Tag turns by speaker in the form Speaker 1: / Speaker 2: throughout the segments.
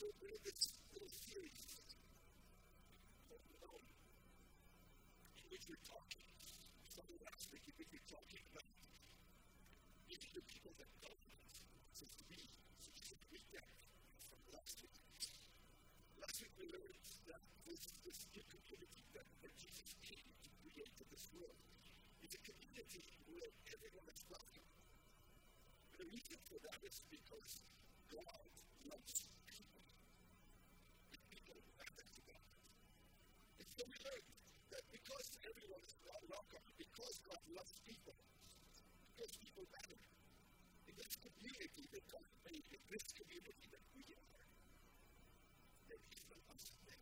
Speaker 1: we're in this little series called Alone, in which we're talking. Started last week, in which we're talking about meeting the people that God wants us to be. So just a recap from last week. Last week we learned that this new community that Jesus came to create in this world is a community where everyone is welcome. And the reason for that is because God loves people. And people matter to God. And so we learned that because everyone is welcome, because God loves people, because people matter, in this community that God made, in this community that we are, there is no us today.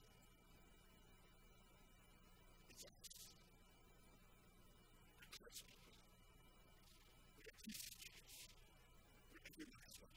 Speaker 1: It's us. We're close people. We're peacemakers. We're everyone as well.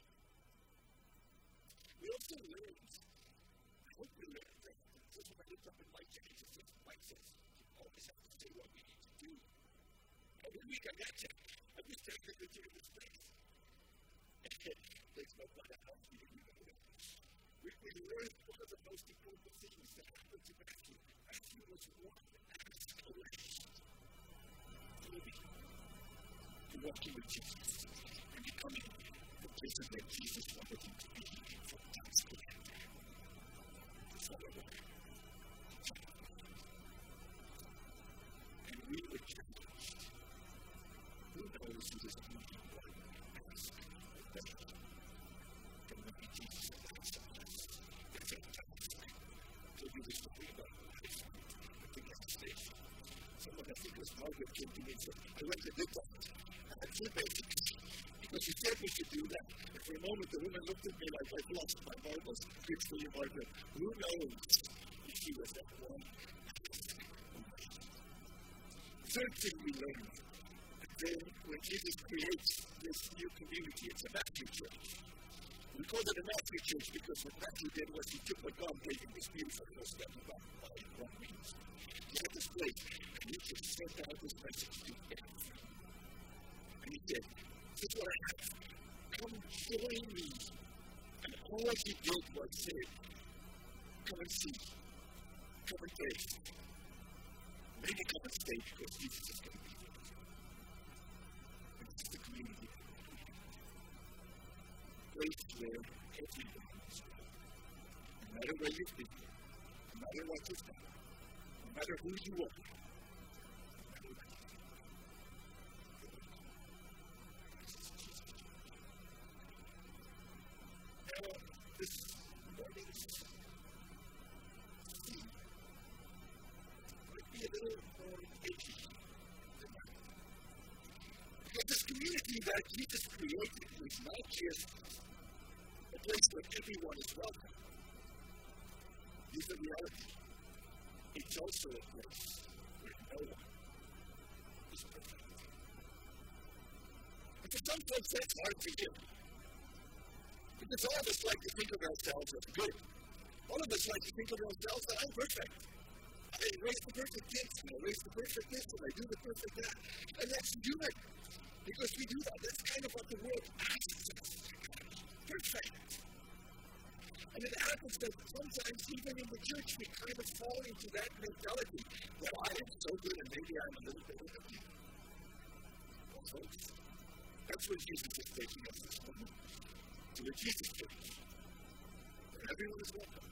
Speaker 1: We also learned, I hope we learned that, because when I looked up in Mike Genesis, Mike says, you always have to say what we need to do. Every week I got you. I'm just taking the two in this place. There's no one else we didn't know that. We learned one of the most important things that happened to Matthew. Matthew was one ask away to walking with Jesus and becoming the person that Jesus wanted him to be from God's command. That's all it was. And we were challenged. Who knows who this movie was? Ask or better. And maybe Jesus said that sometimes. It's a task to do this to be about life. I think that's a station. Someone, I think it was Margaret, came to me and said, I went to this one. I had two basics. Because she said we should do that. And for a moment, the woman looked at me like I'd lost my marbles. Good for you, Margaret. Who knows if she was that one? Third thing we learned, then when Jesus creates this new community, it's a Matthew church. We call it a Matthew church because what Matthew did was he took what God gave him, this beautiful first step about what means. He had this place, and he just sent out this message to everyone. And he said, this is what I have. Come join me. And all he did was say, come and see. Come and taste. Maybe come and stay because Jesus is going to be with you. And this is the community. Place where everyone is welcome. No matter where you've been, no matter what you've done, no matter who you are, this morning's theme might be a little more edgy than that. Because this community that Jesus created is not just a place where everyone is welcome. This is the reality. It's also a place where no one is perfect. And for some folks, that's hard to do. Because all of us like to think of ourselves as good. All of us like to think of ourselves that I'm perfect. I raise the perfect kids, and I raise the perfect this, and I do the perfect that. And that's good. Because we do that. That's kind of what the world asks us. Perfect. And it happens that sometimes, even in the church, we kind of fall into that mentality that I am so good and maybe I'm a little bit of you. Well, folks, that's where Jesus is taking us this morning. To the Jesus church. Where everyone is welcome.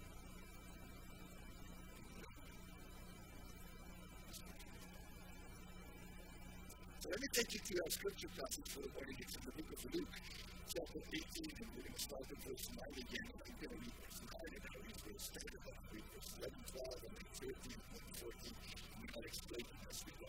Speaker 1: So let me take you to our scripture passage for the morning. It's in the book of Luke, chapter 18, and we're going to start at verse 9 again. And I'm going to read verse 9, and I'll read verse 10, and I'll read verse 11, 12, and then 13, and 14, and I'll explain them as we go.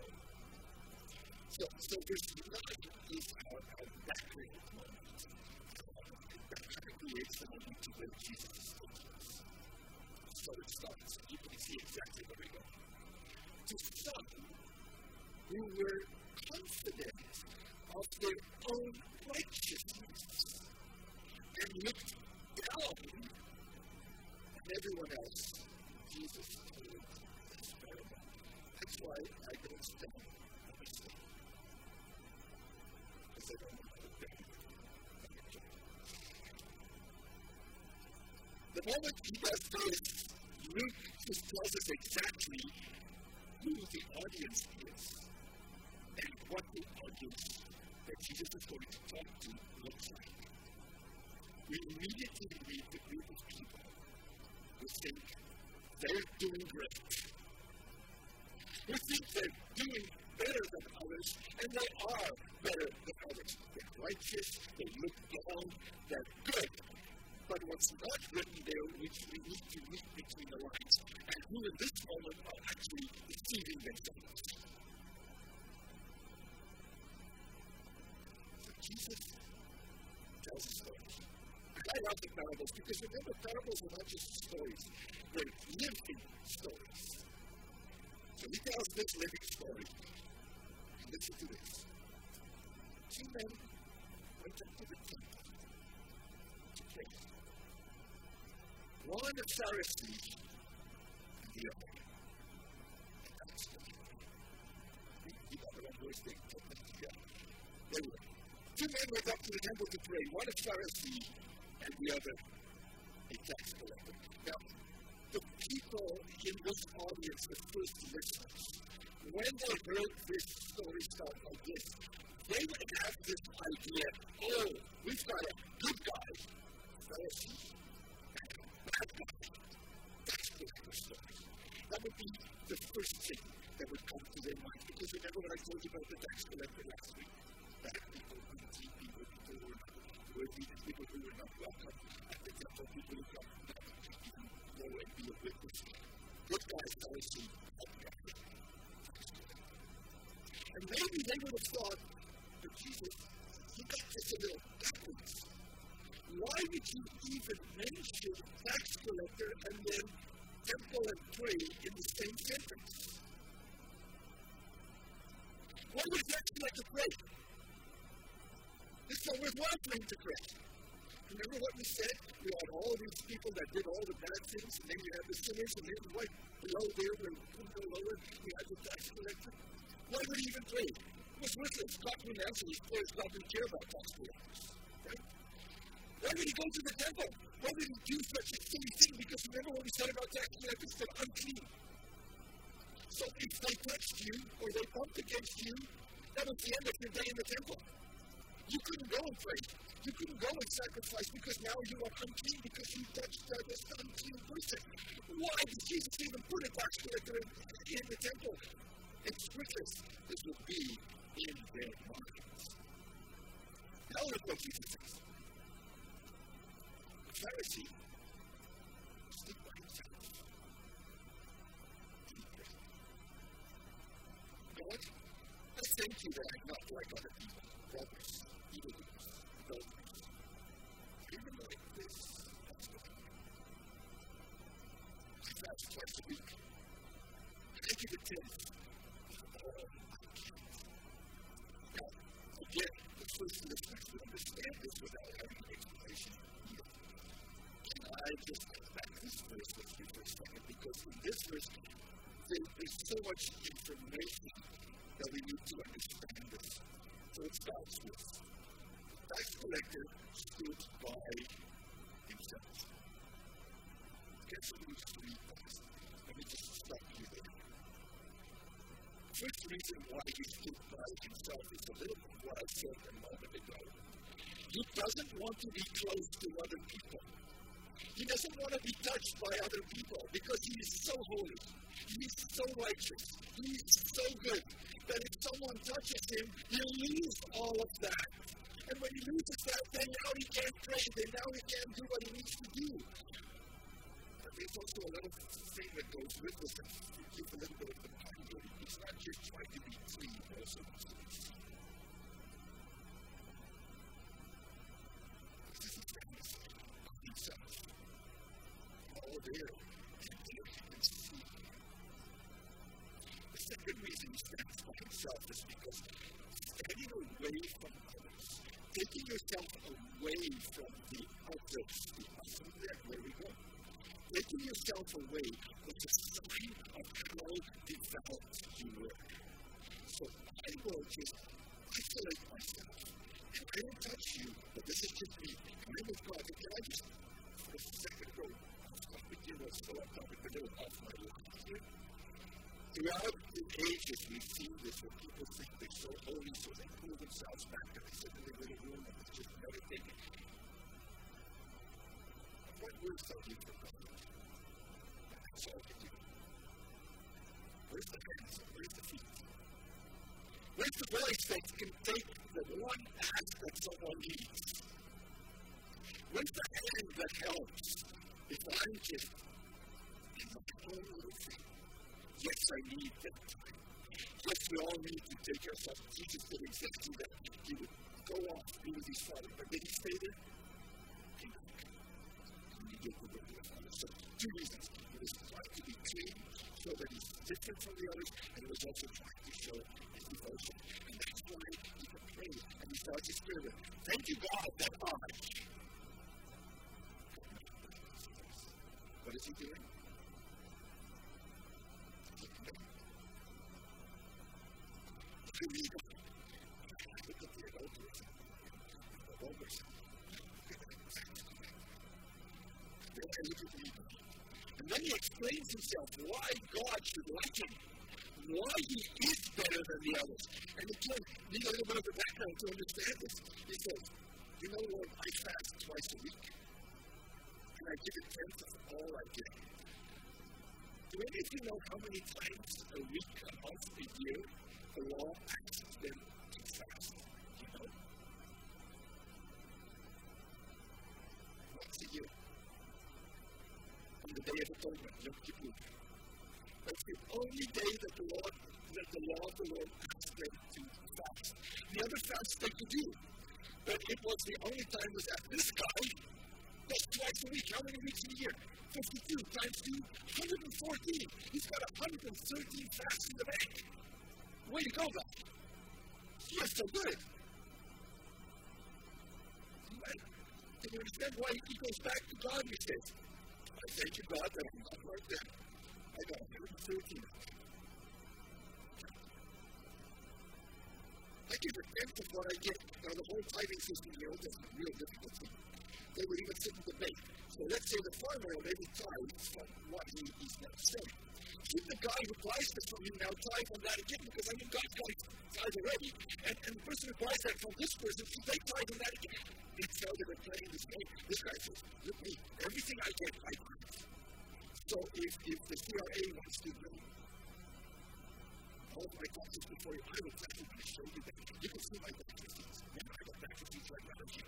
Speaker 1: So verse 9 is our background moment. That creates the moment to where Jesus is taking us. So it starts. You can see exactly where we're going. To some who were confident of their own righteousness and looked down on everyone else, Jesus told this parable. That's why I don't stand on the stage. Because I don't know how to The moment he does this, Luke just tells us exactly who the audience is and what the audience that Jesus is going to talk to looks like. We immediately read the group of people who think they're doing great, who think they're doing better than others, and they are better than others. They're righteous, they look down, they're good. But what's not written there, which we need to read between the lines, and who in this moment are actually deceiving themselves. So Jesus tells a story. I love the parables because remember, parables are not just stories, they're living stories. So he tells this living story. And listen to this. Two men went up to the temple to pray. One a Pharisee and the other a tax collector. You got the verse they put them together. Anyway, two men went up to the temple to pray. One a Pharisee and the other a tax collector. Now, the people in this audience, the first listeners, when they heard this story start like this, they would have this idea, oh, we've got a good guy, Pharisee, and a bad guy, tax collector story. That would be the first thing that would come to their mind. Because remember what I told you about the tax collector last week? Bad people, guilty people, people who were not worthy, people who were not welcome at the temple, people who come not even go and be a witness. Good guys, Pharisee, bad guy. And maybe they would have thought, but Jesus, you got this a little backwards. Why would you even mention tax collector and then temple and pray in the same sentence? Why would tax collector pray? It's not worthwhile for him to pray. Remember what we said? We had all these people that did all the bad things, and then you had the sinners, and then right below there, where we couldn't go lower, we had the tax collector. Why would he even pray? It was worthless. God wouldn't answer his prayers. God didn't care about tax collectors. Right? Why would he go to the temple? Why would he do such a silly thing? Because remember what we said about tax collectors? They're unclean. So if they touched you, or they bumped against you, that was the end of your day in the temple. You couldn't go and pray. You couldn't go and sacrifice because now you are unclean because you touched this unclean person. Why did Jesus even put a tax collector in the temple? It's worthless. This will be in their minds. Now look what Jesus says. The Pharisee stood by himself and he prayed. God, I thank you that I'm not like other people, robbers, evildoers, adulterers. Even like this, that's what I do. I fast twice a week. I give a tenth. Now, again, the first listeners would understand this without having an explanation either. Can I just back this verse with you for a second? Because in this verse, there's so much information that we need to understand this. So it starts with the tax collector stood by himself. Guess what we just read past? Let me just stop you there. The first reason why he stood by himself is a little bit what I said a moment ago. He doesn't want to be close to other people. He doesn't want to be touched by other people because he is so holy. He is so righteous. He is so good that if someone touches him, he'll lose all of that. And when he loses that, then now he can't pray. Then now he can't do what he needs to do. But there's also a little thing that goes with this that gives a little bit of the power. He's not just trying to be clean, also wants to be seen. This is fantasy of himself. All there, and there he can see. The second reason he stands by himself is because standing away from others, taking yourself away from the others, where we go. Taking yourself away was a sign of how developed you were. So I will just isolate myself. And I don't touch you, but this is just me. And I'm with God. And can I just, for a second, go throughout the ages, we've seen this where people think they're so holy, so they pull themselves back and they sit in their little room and they just meditate. What words are you for God? That's all you do. Where's the hands? Where's the feet? Where's the voice that can take the one ask that someone needs? Where's the hand that helps if I'm just in my own little thing? Yes, I need that time. Yes, we all need to take ourselves. Jesus did exactly that. He would go off, be with his Father. But did he stay there? He didn't. He did the will of the Father. So, two reasons. He was trying to be clean so that he's different from the others, and he was also trying to show his devotion. And that's why he can pray. And he starts his prayer with, thank you, God, that I. What is he doing? Look at the adulterers. And then he explains himself why God should like him, why he is better than the others. And again, you need a little bit of the background to understand this. He says, you know what, I fast twice a week, and I give a tenth of all I get. Do any of you know how many times a week, a month, a year, the law asks them to fast? You know? Once a year. On the Day of Atonement, Yom Kippur. That's the only day that the law of the Lord asks them to fast. The other fasts they could do, but it was the only time was that this guy does twice a week. How many weeks in a year? 52 times 2, 114. He's got 113 fasts in the bank. Way to go, God. You're so good. Can you understand why he goes back to God and he says, I thank you, God, that I'm not like that. I got 113. I give a tenth of what I get. Now, the whole tithing system in the Old Testament is a real difficult thing. They would even sit in debate. So let's say the farmer will maybe tithe from what he's now selling. Should the guy who buys this from him now tithe on that again? Because I mean, God's got his tithe already. And the person who buys that from this person, should they tithe on that again? It's how they were playing this game. This guy says, look me, everything I get, I tithe. So if the CRA wants to know all of my taxes before you, I will definitely show you that. You can see my tax receipts. Remember, I got tax receipts right now here.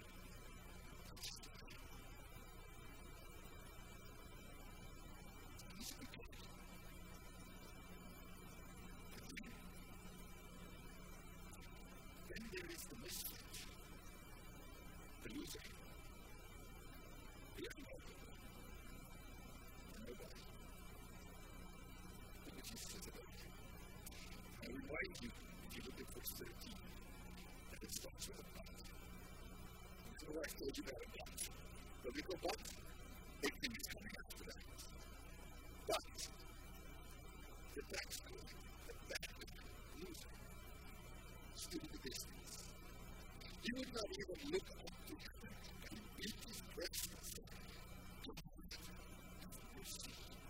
Speaker 1: Then there is the misfit, the loser, the unknown, nobody. Look what Jesus says about it. I remind you, if you look at verse 13, that it starts with a but. So I told you about a but. But we go but, big thing is coming after that. But the tax collector, the bad loser, stood in the distance. He would not even look up to heaven and beat his breast and say, God, have mercy.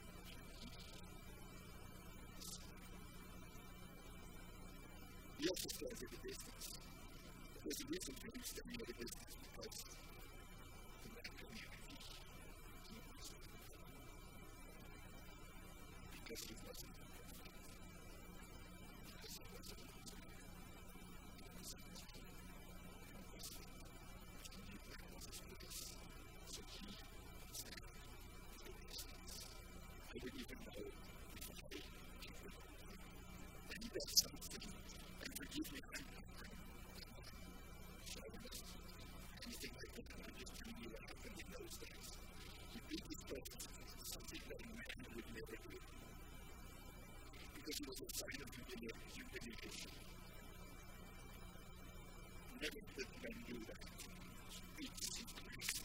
Speaker 1: He also stands at a distance. There's a reason for him standing at a distance because in that community, he wasn't perfect. Because he wasn't perfect. Because he wasn't perfect. I didn't even know if I keep it open. And he does something, and forgive me, I'm not going to show him anything like that. I'm just telling you what happened in those days. He beat his breast, something that a man would never do. Because it was a sign of humiliation. Never did men do that. Beat his breast.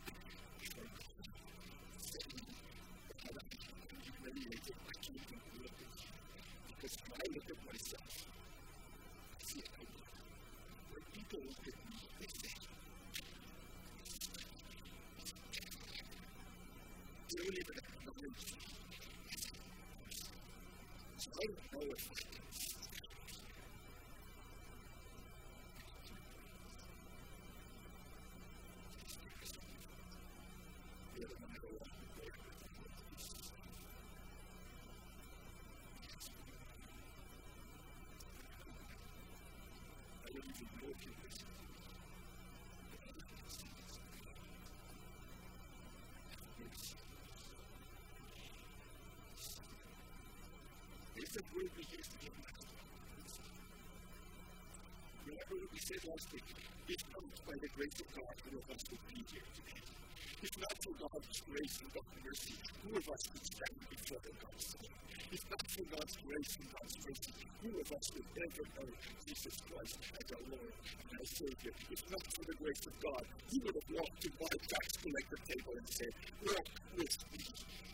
Speaker 1: Humiliated, I can't even look at you. Because when I look at myself, I see an idea. When people look at me, they say, they don't even acknowledge me. So I don't know if I can. It's a word we use to get last week. Remember what we said last week? It's not by the grace of God who of us would be here today. It's not for God's grace and God's mercy who of us would stand before God's throne. It's not for God's grace and God's mercy who of us would ever know Jesus Christ as our Lord and our Savior. It's not for the grace of God. He would have walked to my tax collector table and said, walk with me.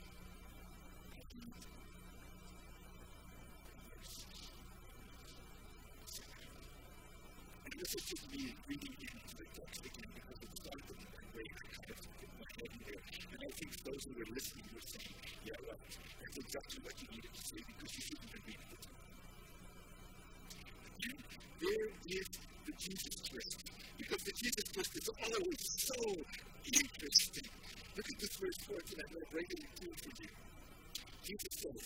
Speaker 1: This is just me reading into the text again because it started in my brain. I kind of took my head in there. And I think those who were listening were saying, yeah, right. That's exactly what you needed to say because you shouldn't have read it. And there is the Jesus twist. Because the Jesus twist is always so interesting. Look at this verse 14. I'm going to break it into for you. Jesus says,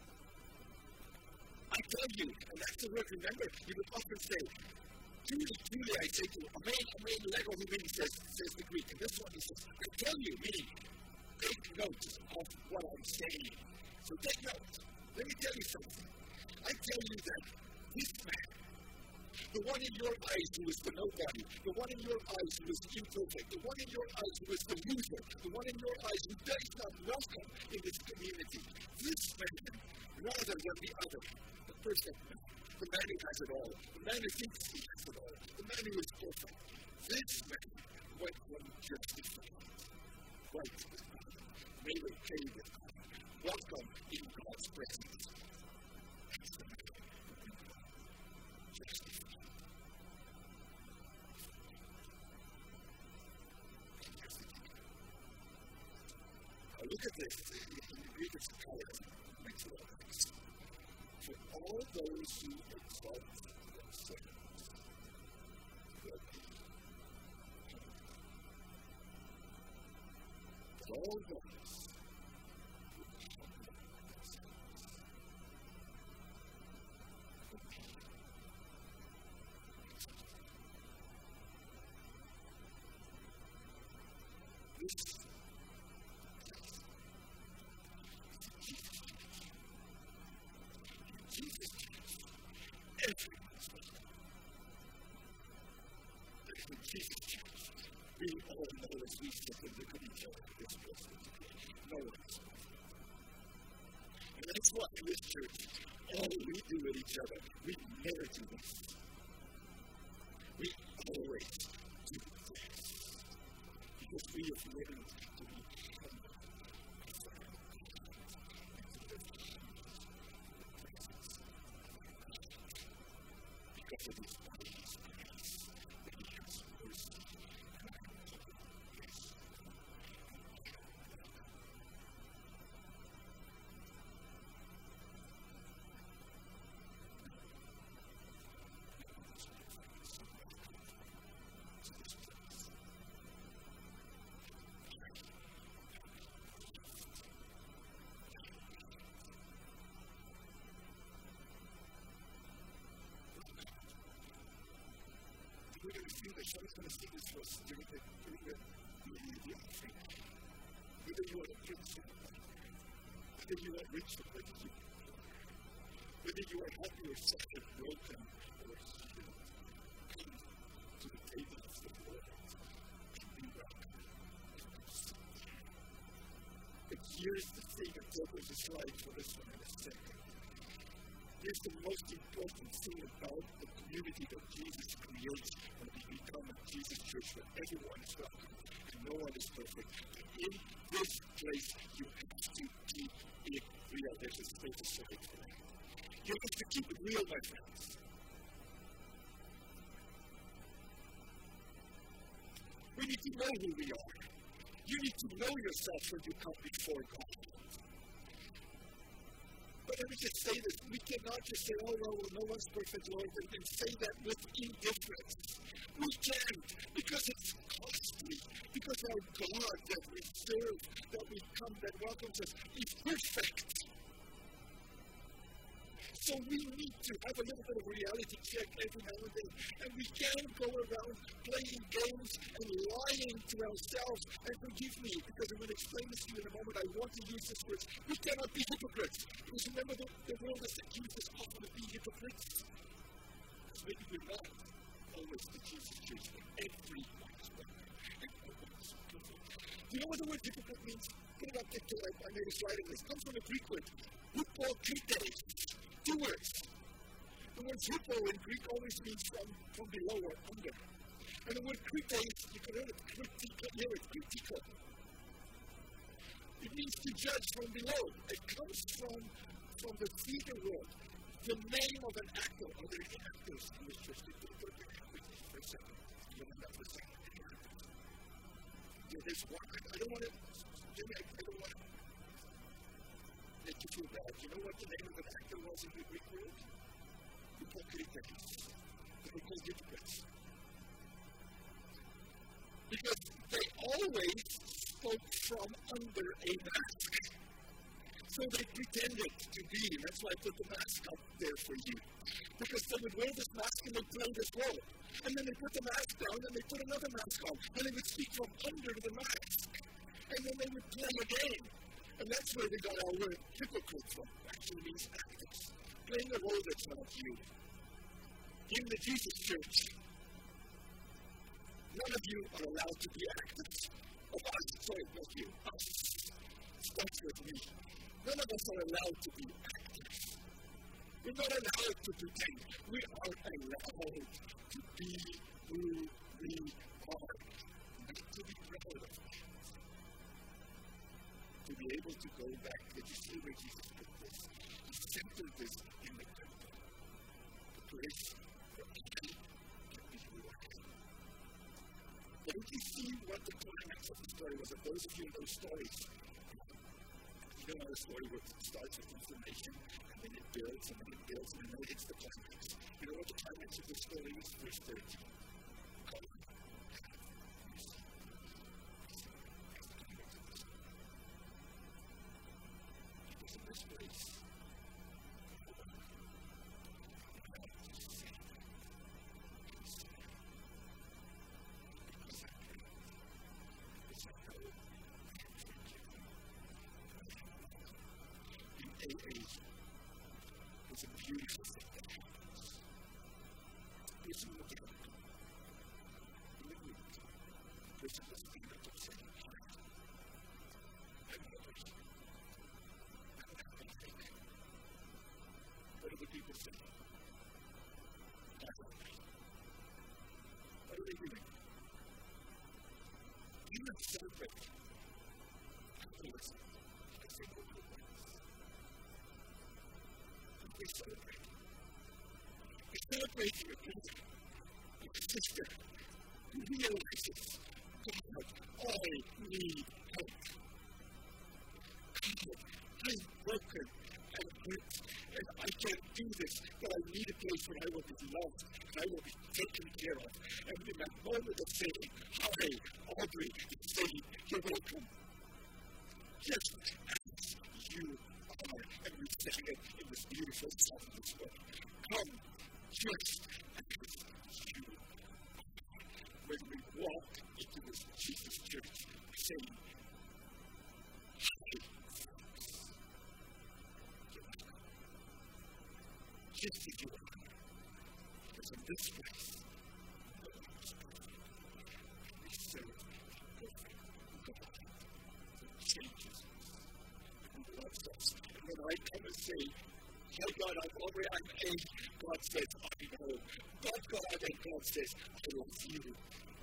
Speaker 1: I tell you, and that's the word, remember, you would often say, Truly, I say to you, amen, lego, who meaning says the Greek. And this one he says, I tell you, meaning, take note of what I'm saying. So take note. Let me tell you something. I tell you that this man, the one in your eyes who is the nobody, the one in your eyes who is imperfect, the one in your eyes who is the loser, the one in your eyes who does not welcome in this community, this man, rather than the other, the perfect man, the man who has it all, the man who thinks he has it all, the man who is perfect, this man went home justified, right with God, made okay with God, welcome in God's presence. That's the man who went home justified. Now look at this. You read this color, it makes a lot of sense. For all those who exalt themselves will be humbled. But all those who humble themselves will be exalted. This Jesus Christ. Everyone's welcome. But when Jesus Christ, we all know as we sit and look at each other in this place today, no one is welcome. And that's why in this church, all we do with each other, we never do this. We always do this. Because we have learned to be humble. Because of his grace, that he has mercy and grace. We're going to sing this. Someone's going to sing this for us during the offering. Whether you are a prince or not, whether you are rich or whether you are poor, whether you are happy or sad or broken or healed, come to the table of the Lord and be welcome. But here's the thing, and Doug will slide for this one in a second. Here's the most important thing about the community that Jesus creates when we become a Jesus church where everyone is welcome and no one is perfect. In this place, you have to keep it real. There's a status slide for that. You have to keep it real, my friends. We need to know who we are. You need to know yourself when you come before God. But let me just say this. We cannot just say, oh, well, no one's perfect, Lord, and say that with indifference. We can't, because it's costly. Because our God that we serve, that we come, that welcomes us, is perfect. So we need to have a little bit of reality check every now and then. And we can't go around playing games and lying to ourselves. And forgive me, because I'm going to explain this to you in a moment. I want to use this word. We cannot be hypocrites. Because remember, the world has accused us often of being hypocrites. Because maybe we're not always the Jesus Church, but everyone is welcome. And everyone's perfect. Do you know what the word hypocrite means? Put it up there. I made a slide on this. It comes from a Greek word. Hypocrites. 2 words. The word hypo in Greek always means from below or under. And the word krites, you can hear it, kritiko. It means to judge from below. It comes from the theater world. The name of an actor. Are there any actors in this church? Go to the actors for a second. You don't have to say any actors. There's one. I don't want to, Jimmy, I don't want to make you feel bad. You know what the name of an actor was in the Greek world? Hypocrites. They were called hypocrites. Because they always spoke from under a mask. So they pretended to be, and that's why I put the mask up there for you. Because they would wear this mask and they play this role. And then they put the mask down and they put another mask on. And they would speak from under the mask. And then they would play a game. And that's where they got our word hypocrite from. Actually means actors. Playing a role that's not you. In the Jesus Church, none of you are allowed to be actors. Of us, sorry, not you, us. Starts with me. None of us are allowed to be actors. We're not allowed to pretend. We are allowed to be who we are. Not to be proud of it. To be able to go back, did you see where Jesus put this? He centered this in the temple. The place where I can be who I am. But did you see what the climax of the story was? And those of you who know stories, you know how the story works. It starts with information, and then it builds, and then it builds, and then it hits the climax. You know what the climax of the story is? Verse 13. It's a beautiful thing that happens. Person will get up. In the group, person will stand up and say, I'm not person. I don't have anything. What do the people say? I don't know. What are they doing? Do not celebrate. I don't listen. I say no to the we celebrate. We celebrate your brother, your sister, who realizes, God, I need help. God, I'm broken and hurt, and I can't do this, but I need a place where I will be loved, and I will be taken care of. And in that moment of saying, hi, Audrey, saying, you're welcome. Just as you are, and we sang it in this beautiful song this morning. Come, just as you are. When we walk into this Jesus Church, saying, hi, folks. Just as you are. Because in this place, no one is perfect. We serve perfect God who changes us, who loves us. When I come and say, oh God, I'm A, God says, I know. But God, and God says, I love you.